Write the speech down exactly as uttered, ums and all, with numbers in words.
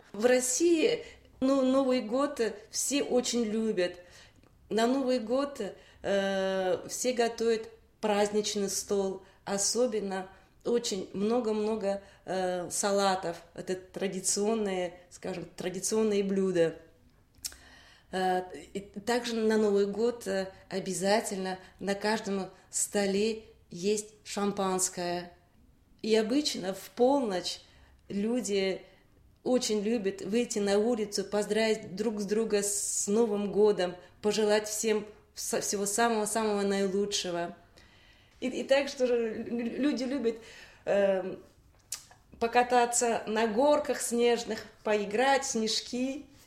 В России ну, Новый год все очень любят. На Новый год э, все готовят праздничный стол, особенно очень много-много э, салатов. Это традиционные, скажем, традиционные блюда. Э, и также на Новый год э, обязательно на каждом столе есть шампанское. И обычно в полночь люди очень любят выйти на улицу, поздравить друг с друга с Новым годом, пожелать всем всего самого-самого наилучшего. И, и также тоже люди любят э, покататься на горках снежных, поиграть в снежки.